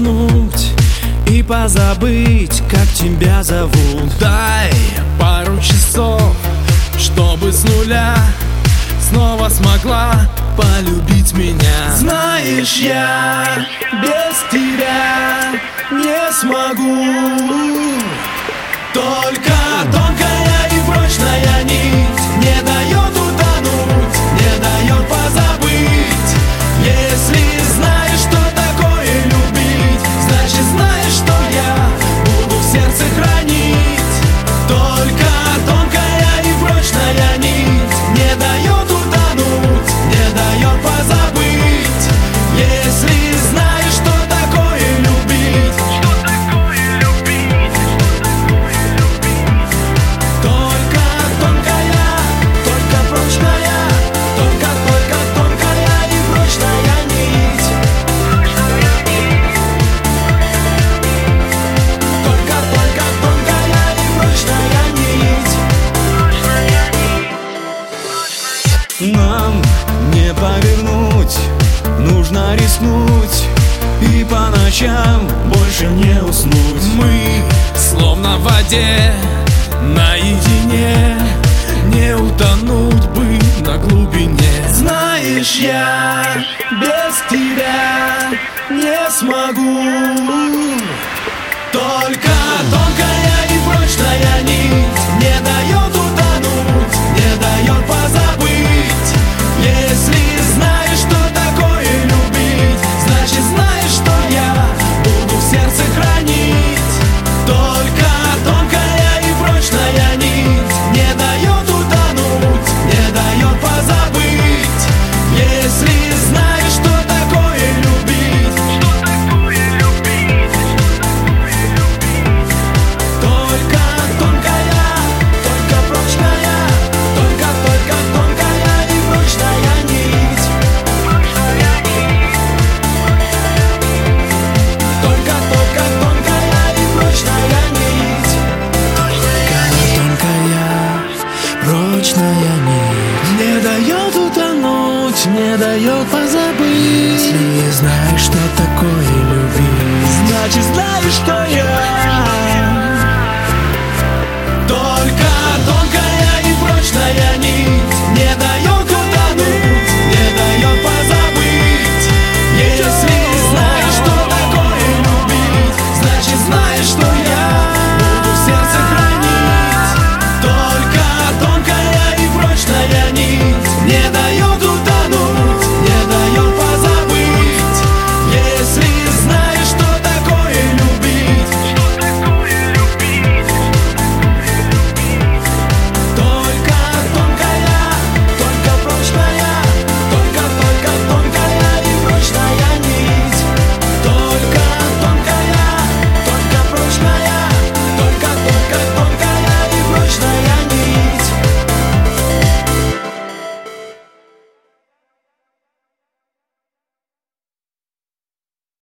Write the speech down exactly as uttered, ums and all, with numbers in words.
вздохнуть и позабыть, как тебя зовут. Дай пару часов, чтобы с нуля снова смогла полюбить меня. Знаешь, я без тебя не смогу. Только тонкая и прочная нить не дает утонуть, не дает позабыть. Если знаешь, что такое любить, значит знаешь, что я буду в сердце хранить. Только тонкая и прочная нить не дает утонуть, не дает позабыть. Если знаешь, что такое любить, что такое любить, только тонкая, только прочная, только, только тонкая и прочная нить. Только, только тонкая и прочная нить. Нам не повернуть, нужно рискнуть и по ночам больше не уснуть. Мы словно в воде, наедине, не утонуть бы на глубине. Знаешь, я без тебя не смогу. Только тонкая и прочная нить не дает утонуть, не дает позабыть. Если знаешь, что такое любить, значит знаешь, что я буду в сердце хранить. Только тонкая и прочная нить не дает утонуть, не дает позабыть. Если знаешь, что такое любить, что такое любить, только тонкая, только прочная, только, только тонкая и прочная нить. Только, только тонкая и прочная нить. Только тонкая, прочная нить не дает утонуть, не дает позабыть. Если знаешь, что такое любить, значит знаешь, что я